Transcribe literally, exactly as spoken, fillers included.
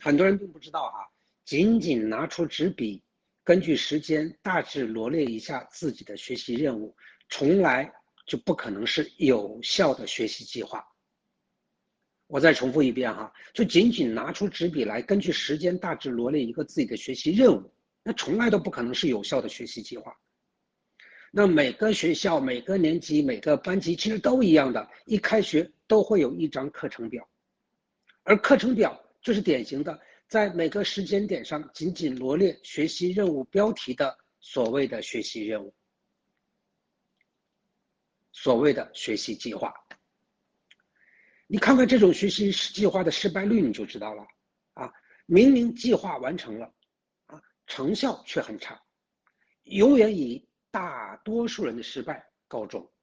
很多人并不知道哈，仅仅拿出纸笔，根据时间大致罗列一下自己的学习任务，从来就不可能是有效的学习计划。我再重复一遍哈，就仅仅拿出纸笔来，根据时间大致罗列一个自己的学习任务，那从来都不可能是有效的学习计划。那每个学校、每个年级、每个班级其实都一样的，一开学都会有一张课程表，而课程表就是典型的在每个时间点上仅仅罗列学习任务标题的所谓的学习任务，所谓的学习计划。你看看这种学习计划的失败率，你就知道了啊！明明计划完成了，啊，成效却很差，永远以大多数人的失败告终。